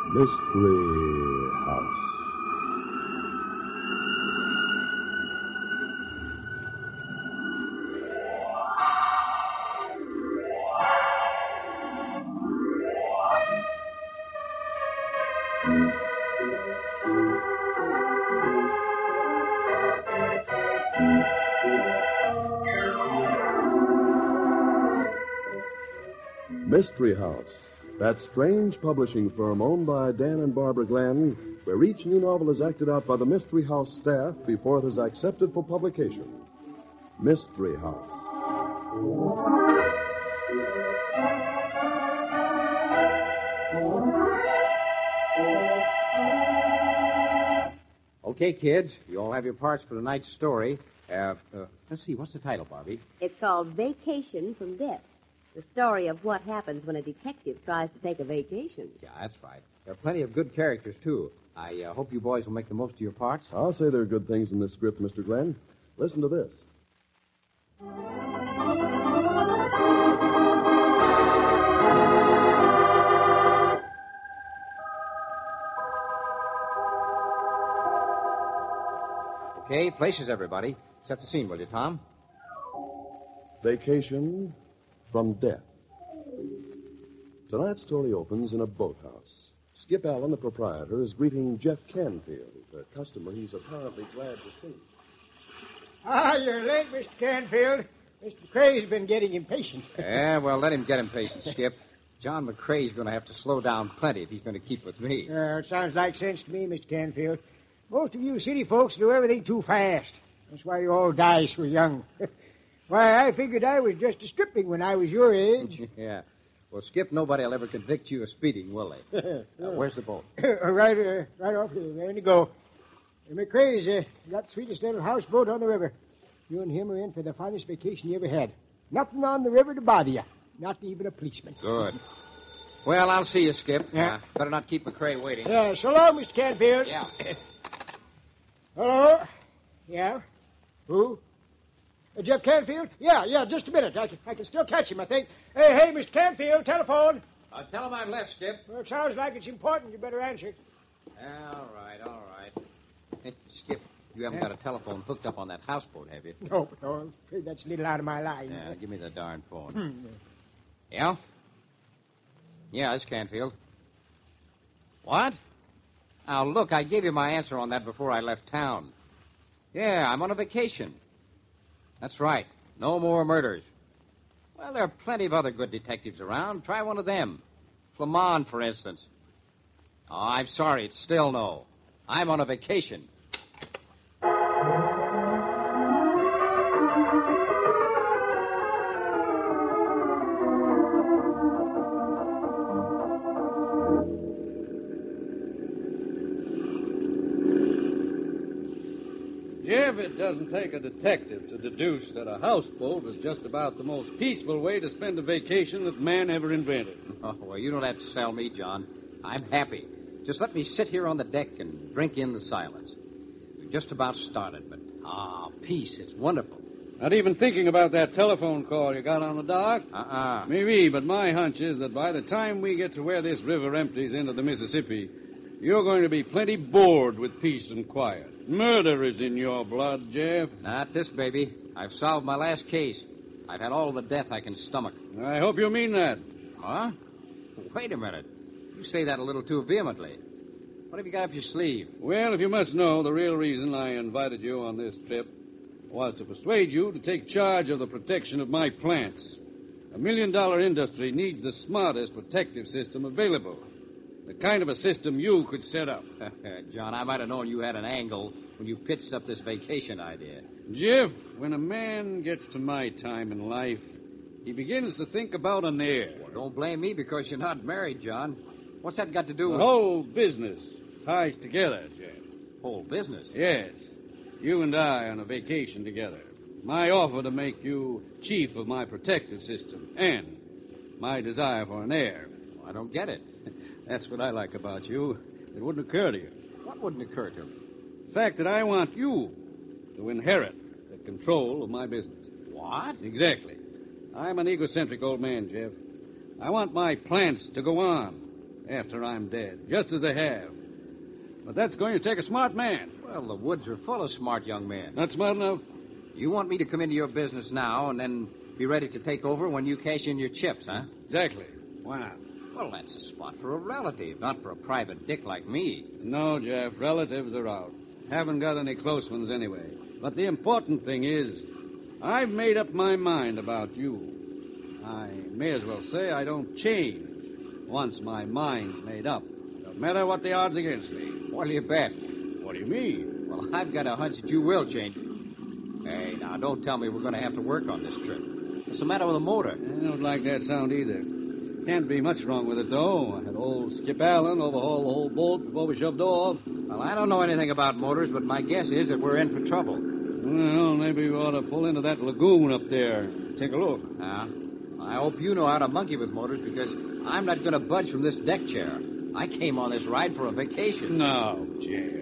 Mystery House. Mystery House, that strange publishing firm owned by Dan and Barbara Glenn, where each new novel is acted out by the Mystery House staff before it is accepted for publication. Mystery House. Okay, kids, you all have your parts for tonight's story. Let's see, what's the title, Bobby? It's called Vacation from Death. The story of what happens when a detective tries to take a vacation. Yeah, that's right. There are plenty of good characters, too. I hope you boys will make the most of your parts. I'll say there are good things in this script, Mr. Glenn. Listen to this. Okay, places, everybody. Set the scene, will you, Tom? Vacation from Death. Tonight's story opens in a boathouse. Skip Allen, the proprietor, is greeting Jeff Canfield, a customer he's apparently glad to see. You're late, Mr. Canfield. Mr. McCrae's been getting impatient. Yeah, well, let him get impatient, Skip. John McCrae's going to have to slow down plenty if he's going to keep with me. It sounds like sense to me, Mr. Canfield. Most of you city folks do everything too fast. That's why you all die so young. Why, I figured I was just a stripping when I was your age. Yeah. Well, Skip, nobody will ever convict you of speeding, will they? Where's the boat? right off here. There you go. McCrae's got the sweetest little houseboat on the river. You and him are in for the finest vacation you ever had. Nothing on the river to bother you. Not even a policeman. Good. Well, I'll see you, Skip. Yeah. Better not keep McCrae waiting. So long, Mr. Canfield. Yeah. Hello? Yeah? Who? Jeff Canfield? Yeah, just a minute. I can still catch him, I think. Hey, Mr. Canfield, telephone. Tell him I've left, Skip. Well, it sounds like it's important. You better answer. All right. Hey, Skip, you haven't got a telephone hooked up on that houseboat, have you? No, I'm afraid that's a little out of my line. Yeah, give me the darn phone. Yeah? Yeah, it's Canfield. What? Now, look, I gave you my answer on that before I left town. Yeah, I'm on a vacation. That's right. No more murders. Well, there are plenty of other good detectives around. Try one of them. Flamand, for instance. Oh, I'm sorry. It's still no. I'm on a vacation. Jeff, it doesn't take a detective to deduce that a houseboat is just about the most peaceful way to spend a vacation that man ever invented. Oh, well, you don't have to sell me, John. I'm happy. Just let me sit here on the deck and drink in the silence. We've just about started, but, peace, it's wonderful. Not even thinking about that telephone call you got on the dock? Maybe, but my hunch is that by the time we get to where this river empties into the Mississippi, you're going to be plenty bored with peace and quiet. Murder is in your blood, Jeff. Not this, baby. I've solved my last case. I've had all the death I can stomach. I hope you mean that. Huh? Wait a minute. You say that a little too vehemently. What have you got up your sleeve? Well, if you must know, the real reason I invited you on this trip was to persuade you to take charge of the protection of my plants. $1 million industry needs the smartest protective system available. The kind of a system you could set up. John, I might have known you had an angle when you pitched up this vacation idea. Jeff, when a man gets to my time in life, he begins to think about an heir. Well, don't blame me because you're not married, John. What's that got to do with... The whole business ties together, Jeff. Whole business? Yes. You and I on a vacation together. My offer to make you chief of my protective system and my desire for an heir. Well, I don't get it. That's what I like about you. It wouldn't occur to you. What wouldn't occur to me? The fact that I want you to inherit the control of my business. What? Exactly. I'm an egocentric old man, Jeff. I want my plants to go on. after I'm dead, just as they have. But that's going to take a smart man. Well, the woods are full of smart young men. Not smart enough? You want me to come into your business now and then be ready to take over when you cash in your chips, huh? Exactly. Why not? Well, that's a spot for a relative, not for a private dick like me. No, Jeff, relatives are out. Haven't got any close ones anyway. But the important thing is, I've made up my mind about you. I may as well say I don't change once my mind's made up, no matter what the odds against me. What'll you bet? What do you mean? Well, I've got a hunch that you will change. Hey, now, don't tell me we're going to have to work on this trip. What's the matter with the motor? I don't like that sound either. Can't be much wrong with it, though. I had old Skip Allen overhaul the whole boat before we shoved off. Well, I don't know anything about motors, but my guess is that we're in for trouble. Well, maybe we ought to pull into that lagoon up there. Take a look. I hope you know how to monkey with motors, because I'm not going to budge from this deck chair. I came on this ride for a vacation. No, Jeff.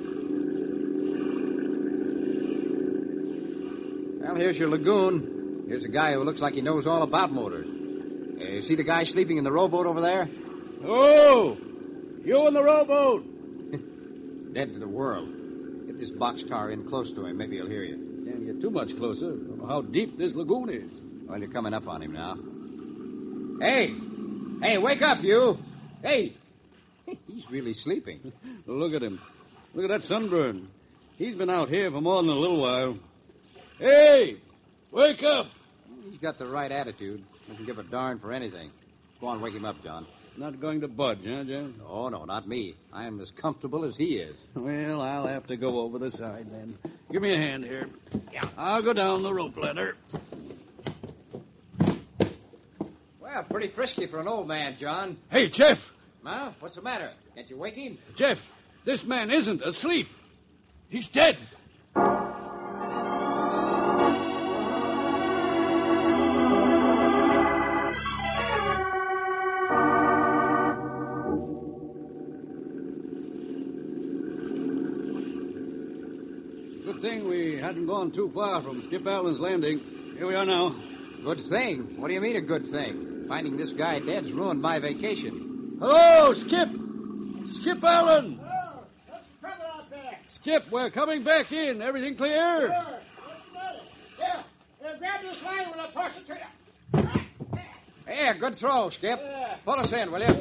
Well, here's your lagoon. Here's a guy who looks like he knows all about motors. See the guy sleeping in the rowboat over there? Oh! You in the rowboat! Dead to the world. Get this boxcar in close to him. Maybe he'll hear you. Can't get too much closer. Don't know how deep this lagoon is. Well, you're coming up on him now. Hey! Hey, wake up, you! Hey! He's really sleeping. Look at him. Look at that sunburn. He's been out here for more than a little while. Hey! Wake up! He's got the right attitude. Doesn't give a darn for anything. Go on, wake him up, John. Not going to budge, huh, Jeff? Oh, no, not me. I am as comfortable as he is. Well, I'll have to go over the side then. Give me a hand here. Yeah. I'll go down the rope ladder. Well, pretty frisky for an old man, John. Hey, Jeff! Huh? What's the matter? Can't you wake him? Jeff, this man isn't asleep. He's dead. Good thing we hadn't gone too far from Skip Allen's landing. Here we are now. Good thing? What do you mean a good thing? Finding this guy dead's ruined my vacation. Hello, Skip! Skip Allen! Oh, what's the trouble out there? Skip, we're coming back in. Everything clear? What's the matter? Yeah, grab this line when I toss it to you. Yeah, good throw, Skip. Pull us in, will you?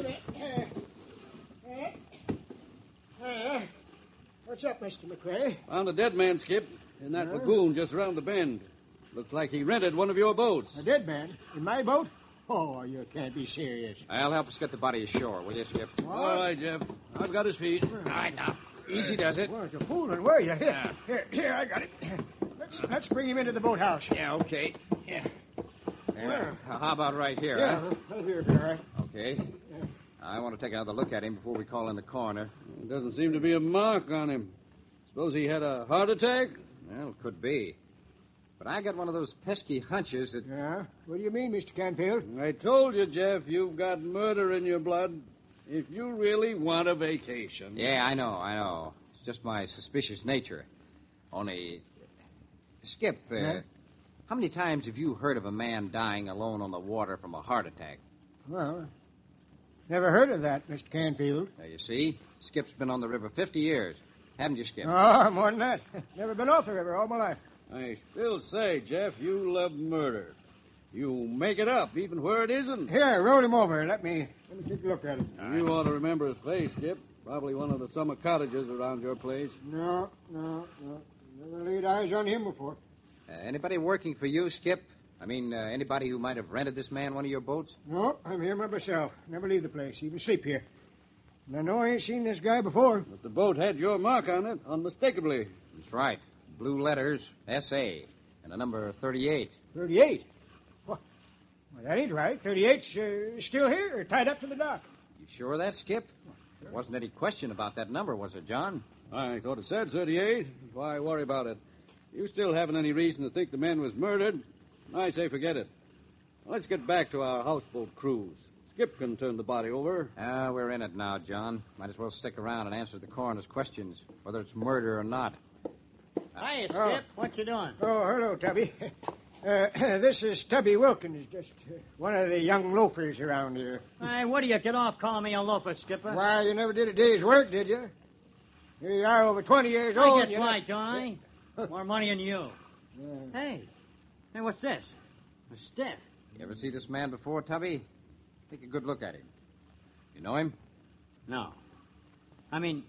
What's up, Mr. McRae? Found a dead man, Skip, in that lagoon just around the bend. Looks like he rented one of your boats. A dead man? In my boat? Oh, you can't be serious. I'll help us get the body ashore, will you, Skip? All right, Jeff. I've got his feet. All right, now. Easy does it. Well, you're fooling, were you? Here, I got it. Let's bring him into the boathouse. Yeah, okay. Yeah. How about right here, Yeah, huh? right here, all right. Okay. Yeah. I want to take another look at him before we call in the coroner. There doesn't seem to be a mark on him. Suppose he had a heart attack? Well, could be. But I got one of those pesky hunches that... Yeah? What do you mean, Mr. Canfield? I told you, Jeff, you've got murder in your blood. If you really want a vacation. Yeah, I know. It's just my suspicious nature. Only... Skip, how many times have you heard of a man dying alone on the water from a heart attack? Well, never heard of that, Mr. Canfield. Now, you see, Skip's been on the river 50 years. Haven't you, Skip? Oh, more than that. Never been off the river all my life. I still say, Jeff, you love murder. You make it up, even where it isn't. Here, roll him over. Let me take a look at it. You ought to remember his face, Skip. Probably one of the summer cottages around your place. No. Never laid eyes on him before. Anybody working for you, Skip? I mean, anybody who might have rented this man one of your boats? No, I'm here by myself. Never leave the place, even sleep here. And I know I ain't seen this guy before. But the boat had your mark on it, unmistakably. That's right. Blue letters, S.A., and a number 38. 38? Well, that ain't right. 38's still here, tied up to the dock. You sure of that, Skip? There wasn't any question about that number, was there, John? I thought it said 38. Why worry about it? You still haven't any reason to think the man was murdered. I say forget it. Let's get back to our houseboat cruise. Skip can turn the body over. We're in it now, John. Might as well stick around and answer the coroner's questions, whether it's murder or not. Hiya, Skip. What you doing? Oh, hello, Tubby. This is Tubby Wilkins, just one of the young loafers around here. Hey, what do you get off calling me a loafer, Skipper? Why, you never did a day's work, did you? Here you are, over 20 years I old. get you by, don't I? More money than you. Yeah. Hey, what's this? A stiff. You ever see this man before, Tubby? Take a good look at him. You know him? No. I mean,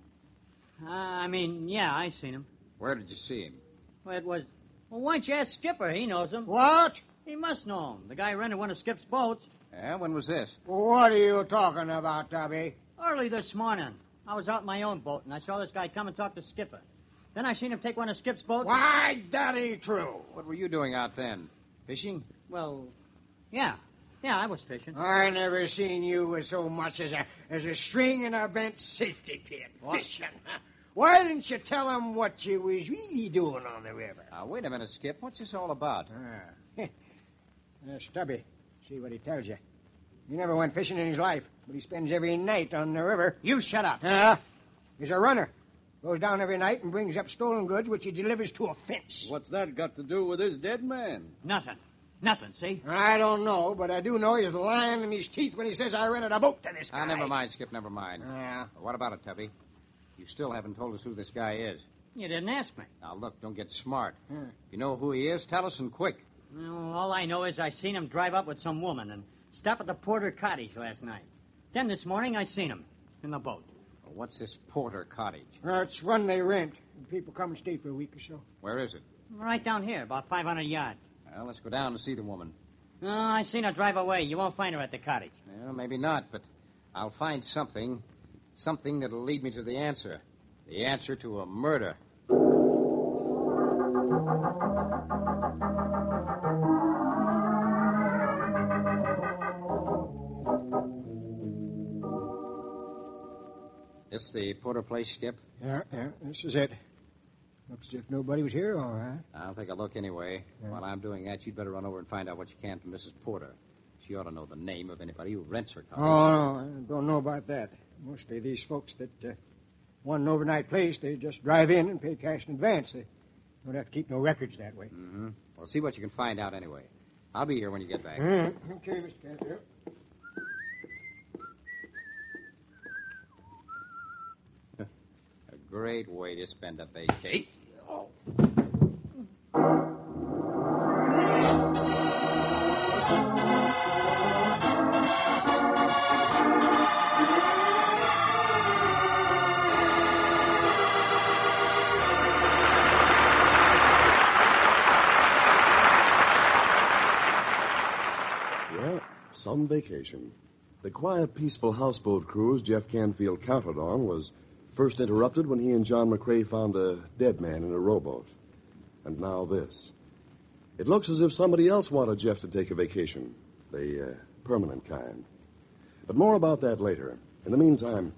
yeah, I seen him. Where did you see him? Well, why don't you ask Skipper? He knows him. What? He must know him. The guy rented one of Skip's boats. Yeah, when was this? What are you talking about, Tubby? Early this morning. I was out in my own boat, and I saw this guy come and talk to Skipper. Then I seen him take one of Skip's boats. Why, that ain't true. What were you doing out then? Fishing? Well, yeah. Yeah, I was fishing. I never seen you with so much as a string in a bent safety pin. What? Fishing. Why didn't you tell him what you was really doing on the river? Now, wait a minute, Skip. What's this all about? Stubby, see what he tells you. He never went fishing in his life, but he spends every night on the river. You shut up. He's a runner. Goes down every night and brings up stolen goods, which he delivers to a fence. What's that got to do with this dead man? Nothing, see? I don't know, but I do know he's lying in his teeth when he says I rented a boat to this guy. Never mind, Skip, never mind. Yeah. What about it, Tubby? You still haven't told us who this guy is. You didn't ask me. Now, look, don't get smart. If you know who he is, tell us and quick. Well, all I know is I seen him drive up with some woman and stop at the Porter Cottage last night. Then this morning I seen him in the boat. Well, what's this Porter Cottage? It's one they rent. People come and stay for a week or so. Where is it? Right down here, about 500 yards. Well, let's go down and see the woman. Oh, I seen her drive away. You won't find her at the cottage. Well, maybe not, but I'll find something. Something that'll lead me to the answer. The answer to a murder. This the Porter place, Skip? Yeah, this is it. Looks as if nobody was here, all right. I'll take a look anyway. Yeah. While I'm doing that, you'd better run over and find out what you can from Mrs. Porter. She ought to know the name of anybody who rents her cottage. Oh, no, I don't know about that. Mostly these folks that want an overnight place, they just drive in and pay cash in advance. They don't have to keep no records that way. Mm-hmm. Well, see what you can find out anyway. I'll be here when you get back. Okay, Mr. Canfield. A great way to spend a vacation. Oh. Well, some vacation. The quiet, peaceful houseboat cruise Jeff Canfield counted on was first interrupted when he and John McCrae found a dead man in a rowboat. And now this. It looks as if somebody else wanted Jeff to take a vacation, the permanent kind. But more about that later. In the meantime...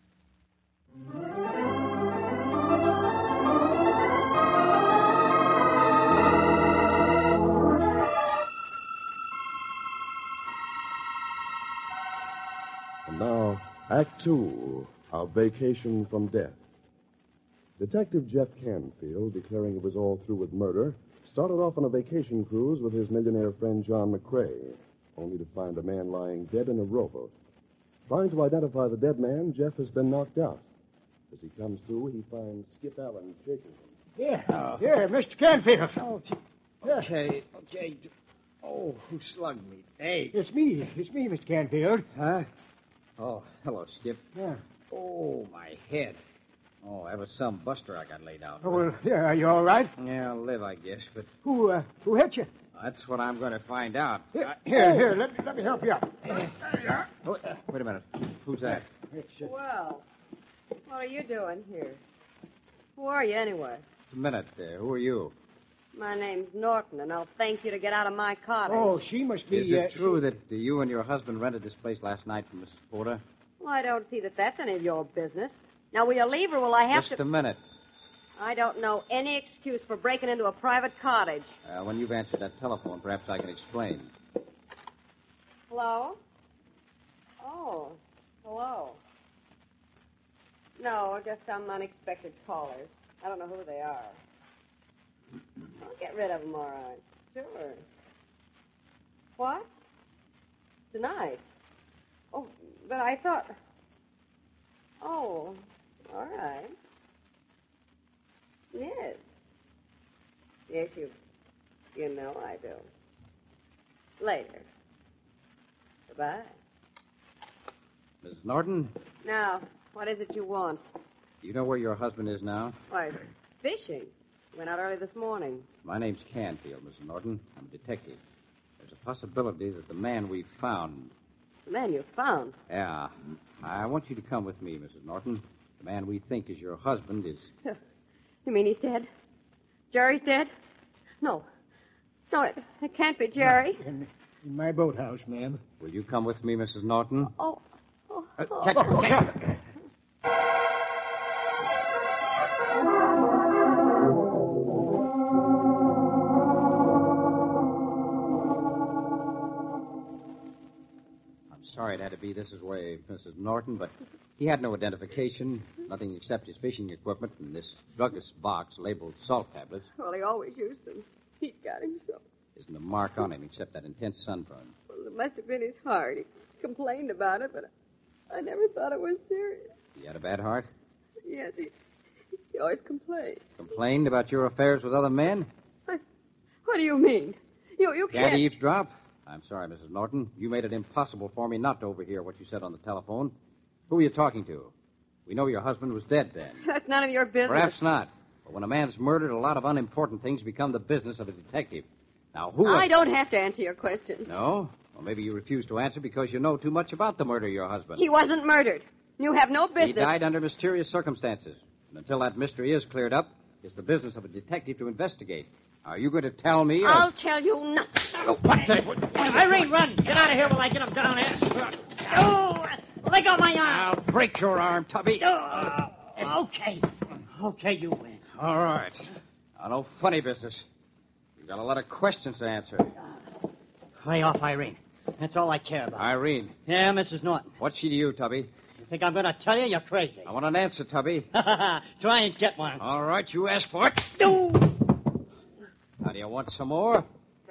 And now, Act Two, Our Vacation from Death. Detective Jeff Canfield, declaring it was all through with murder, started off on a vacation cruise with his millionaire friend John McCrae, only to find a man lying dead in a rowboat. Trying to identify the dead man, Jeff has been knocked out. As he comes to, he finds Skip Allen shaking him. Here, Mr. Canfield. Oh, okay. Oh, who slugged me? Hey. It's me, Mr. Canfield. Huh? Oh, hello, Skip. Yeah. Oh, my head. Oh, that was some buster I got laid out. Oh, well, yeah, are you all right? Yeah, I'll live, I guess, but Who hit you? That's what I'm going to find out. Here, let me help you up. Oh, wait a minute. Who's that? Well, what are you doing here? Who are you, anyway? Just a minute. Who are you? My name's Norton, and I'll thank you to get out of my cottage. Oh, she must be... Is it true that you and your husband rented this place last night from Mrs. Porter? Well, I don't see that that's any of your business. Now, will you leave, or will I have Just to... a minute. I don't know any excuse for breaking into a private cottage. When you've answered that telephone, perhaps I can explain. Hello? Oh, hello. No, just some unexpected callers. I don't know who they are. I'll get rid of them, all right. Sure. What? Tonight? Oh, but I thought... Oh, all right. Yes. Yes, you know I do. Later. Goodbye. Mrs. Norton, Now, what is it you want? do you know where your husband is now? Why, fishing. Went out early this morning. My name's Canfield, Mrs. Norton. I'm a detective. There's a possibility that the man we found... The man you found. Yeah. I want you to come with me, Mrs. Norton. The man we think is your husband is... You mean he's dead? Jerry's dead? No. No, it can't be Jerry. In my boathouse, ma'am. Will you come with me, Mrs. Norton? Oh. Sorry it had to be this way, Mrs. Norton, but he had no identification, nothing except his fishing equipment and this druggist's box labeled salt tablets. Well, he always used them. He got him so. Isn't a mark on him except that intense sunburn. Well, it must have been his heart. He complained about it, but I never thought it was serious. He had a bad heart? Yes, he always complained. Complained about your affairs with other men? What do you mean? You can't... Can't eavesdrop? I'm sorry, Mrs. Norton. You made it impossible for me not to overhear what you said on the telephone. Who were you talking to? We know your husband was dead then. That's none of your business. Perhaps not. But when a man's murdered, a lot of unimportant things become the business of a detective. Now, who... I don't have to answer your questions. No? Well, maybe you refuse to answer because you know too much about the murder of your husband. He wasn't murdered. You have no business. He died under mysterious circumstances. And until that mystery is cleared up, it's the business of a detective to investigate. Are you going to tell me? I'll tell you nothing. Oh, what? Irene, run! Get out of here while I get him down there. Oh, let go of my arm. I'll break your arm, Tubby. Okay. Okay, you win. All right. Now, no funny business. You've got a lot of questions to answer. Lay off, Irene. That's all I care about. Irene. Yeah, Mrs. Norton. What's she to you, Tubby? You think I'm going to tell you? You're crazy. I want an answer, Tubby. Try and get one. All right, you asked for it. Now, do you want some more?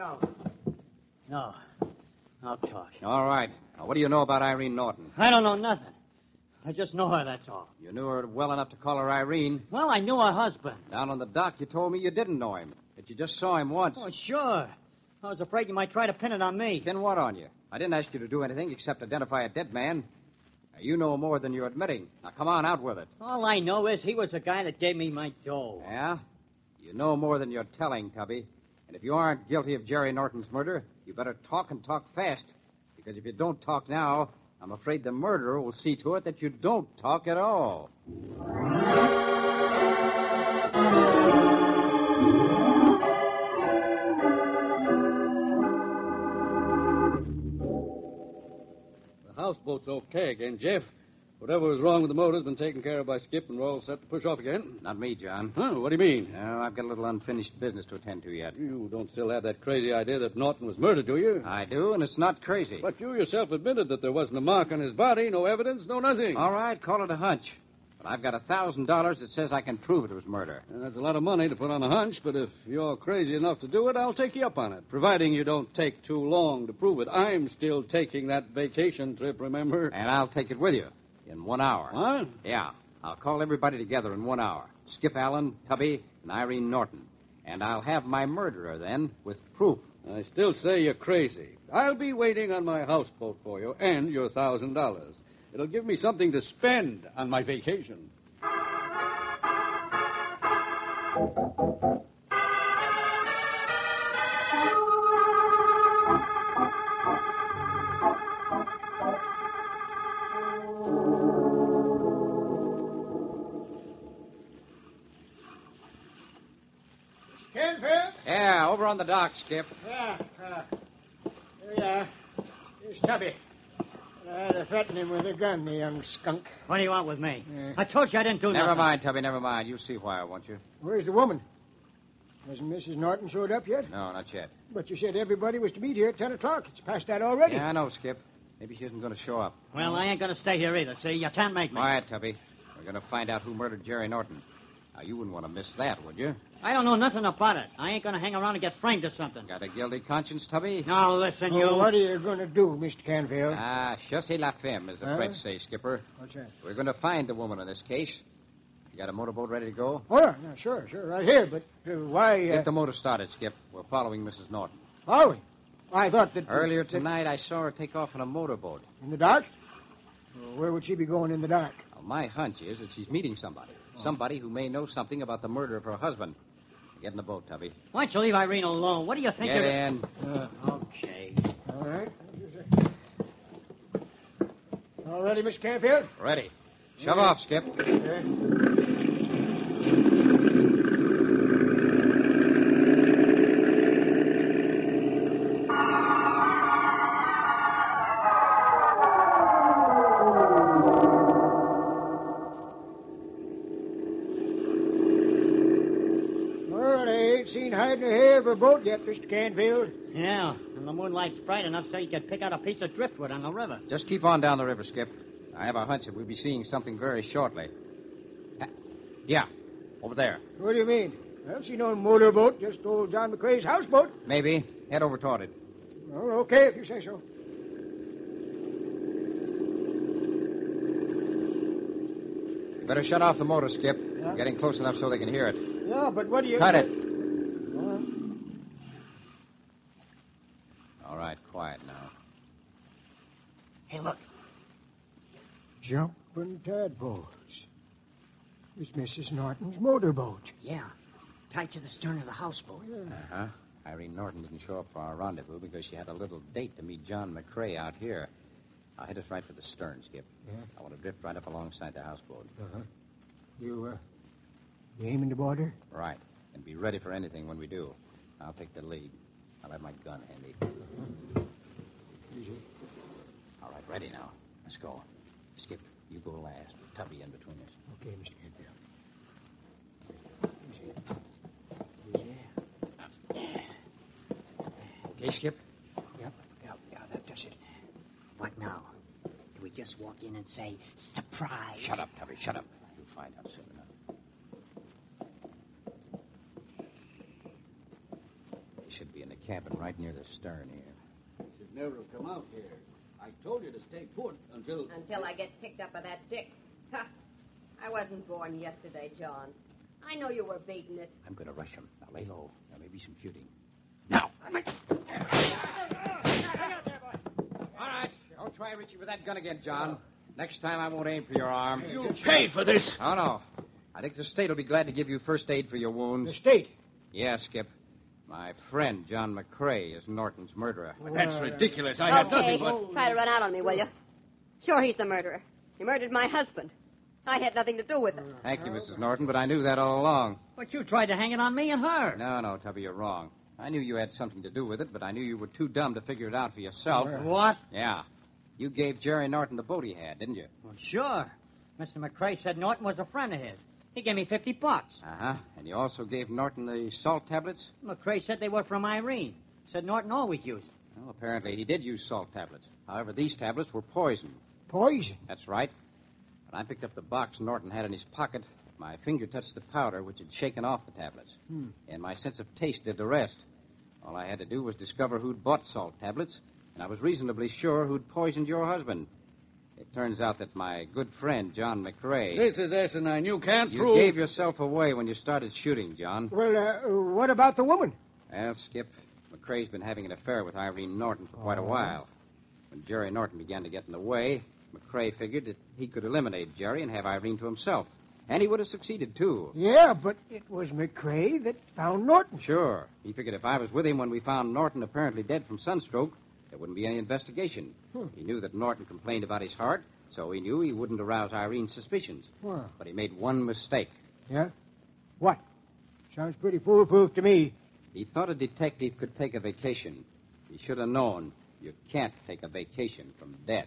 No. I'll talk. All right. Now, what do you know about Irene Norton? I don't know nothing. I just know her, that's all. You knew her well enough to call her Irene. Well, I knew her husband. Down on the dock, you told me you didn't know him, that you just saw him once. Oh, sure. I was afraid you might try to pin it on me. Pin what on you? I didn't ask you to do anything except identify a dead man. Now, you know more than you're admitting. Now, come on, out with it. All I know is he was the guy that gave me my dough. Yeah? You know more than you're telling, Tubby. And if you aren't guilty of Jerry Norton's murder, you better talk and talk fast. Because if you don't talk now, I'm afraid the murderer will see to it that you don't talk at all. The houseboat's okay again, Jeff. Whatever was wrong with the motor's been taken care of by Skip, and we're all set to push off again. Not me, John. Huh? What do you mean? No, I've got a little unfinished business to attend to yet. You don't still have that crazy idea that Norton was murdered, do you? I do, and it's not crazy. But you yourself admitted that there wasn't a mark on his body, no evidence, no nothing. All right, call it a hunch. But I've got $1,000 that says I can prove it was murder. That's a lot of money to put on a hunch, but if you're crazy enough to do it, I'll take you up on it, providing you don't take too long to prove it. I'm still taking that vacation trip, remember? And I'll take it with you in 1 hour. What? Yeah, I'll call everybody together in 1 hour. Skip Allen, Tubby, and Irene Norton. And I'll have my murderer then with proof. I still say you're crazy. I'll be waiting on my houseboat for you and your $1,000. It'll give me something to spend on my vacation. Canfield? Yeah, over on the dock, Skip. Yeah. Here we are. Here's Tubby. I had to threaten him with a gun, the young skunk. What do you want with me? I told you I didn't do nothing. Never mind, Tubby, never mind. You'll see why, won't you? Where's the woman? Hasn't Mrs. Norton showed up yet? No, not yet. But you said everybody was to meet here at 10 o'clock. It's past that already. Yeah, I know, Skip. Maybe she isn't going to show up. Well, I ain't going to stay here either, see? You can't make me. Quiet, Tubby. We're going to find out who murdered Jerry Norton. Now, you wouldn't want to miss that, would you? I don't know nothing about it. I ain't going to hang around and get framed or something. Got a guilty conscience, Tubby? Now, listen, you. What are you going to do, Mr. Canfield? Ah, chassez la femme, as the Huh? French say, Skipper. What's that? We're going to find the woman in this case. You got a motorboat ready to go? Oh, yeah, sure, right here. But why... Get the motor started, Skip. We're following Mrs. Norton. Following? I thought that... Earlier tonight, I saw her take off on a motorboat. In the dark? Well, where would she be going in the dark? Well, my hunch is that she's meeting somebody. Somebody who may know something about the murder of her husband. Get in the boat, Tubby. Why don't you leave Irene alone? What do you think Get you're... in. Okay. All right. All ready, Mr. Canfield? Ready. Shove off, Skip. Well, I ain't seen hide nor hair of a boat yet, Mr. Canfield. Yeah, and the moonlight's bright enough so you could pick out a piece of driftwood on the river. Just keep on down the river, Skip. I have a hunch that we'll be seeing something very shortly. Yeah, over there. What do you mean? I don't see no motorboat, just old John McCrae's houseboat. Maybe. Head over toward it. Oh, okay, if you say so. You better shut off the motor, Skip. Yeah. We're getting close enough so they can hear it. Yeah, but what do you... Cut it. Uh, All right, quiet now. Hey, look. Jumping tadpoles. It's Mrs. Norton's motorboat. Yeah, tied to the stern of the houseboat. Uh-huh. Irene Norton didn't show up for our rendezvous because she had a little date to meet John McCrae out here. I'll head us right for the stern, Skip. Yeah? I want to drift right up alongside the houseboat. Uh-huh. You aiming to board her? Right. And be ready for anything when we do. I'll take the lead. I'll have my gun handy. Easy. All right, ready now. Let's go. Skip, you go last. Tubby in between us. Okay, Mr. Canfield. Okay, Skip? Yeah, that does it. What now? Do we just walk in and say, surprise? Shut up, Tubby. Shut up. You'll find out soon enough. They should be in the cabin right near the stern here. Should never have come out here. I told you to stay put until... Until I get picked up by that Dick. Ha! I wasn't born yesterday, John. I know you were baiting it. I'm going to rush him. Now, lay low. There may be some shooting. Now. All right. Don't try Richie with that gun again, John. Next time I won't aim for your arm. You pay for this. Oh, no. I think the state will be glad to give you first aid for your wounds. The state. Yeah, Skip. My friend, John McCrae, is Norton's murderer. But that's ridiculous. I had Okay, nothing but... try to run out on me, will you? Sure, he's the murderer. He murdered my husband. I had nothing to do with it. Thank you, Mrs. Norton, but I knew that all along. But you tried to hang it on me and her. No, Tubby, you're wrong. I knew you had something to do with it, but I knew you were too dumb to figure it out for yourself. What? Yeah. You gave Jerry Norton the boat he had, didn't you? Well, sure. Mr. McCrae said Norton was a friend of his. He gave me $50. Uh-huh. And you also gave Norton the salt tablets? McCrae said they were from Irene. Said Norton always used them. Well, apparently he did use salt tablets. However, these tablets were poison. Poison. That's right. When I picked up the box Norton had in his pocket, my finger touched the powder which had shaken off the tablets. And my sense of taste did the rest. All I had to do was discover who'd bought salt tablets, and I was reasonably sure who'd poisoned your husband. It turns out that my good friend, John McCrae... This is asinine. You can't You prove... gave yourself away when you started shooting, John. Well, what about the woman? Well, Skip, McCrae's been having an affair with Irene Norton for quite a while. When Jerry Norton began to get in the way, McCrae figured that he could eliminate Jerry and have Irene to himself. And he would have succeeded, too. Yeah, but it was McCrae that found Norton. Sure. He figured if I was with him when we found Norton apparently dead from sunstroke, there wouldn't be any investigation. He knew that Norton complained about his heart, so he knew he wouldn't arouse Irene's suspicions. Wow. But he made one mistake. Yeah? What? Sounds pretty foolproof to me. He thought a detective could take a vacation. He should have known you can't take a vacation from death.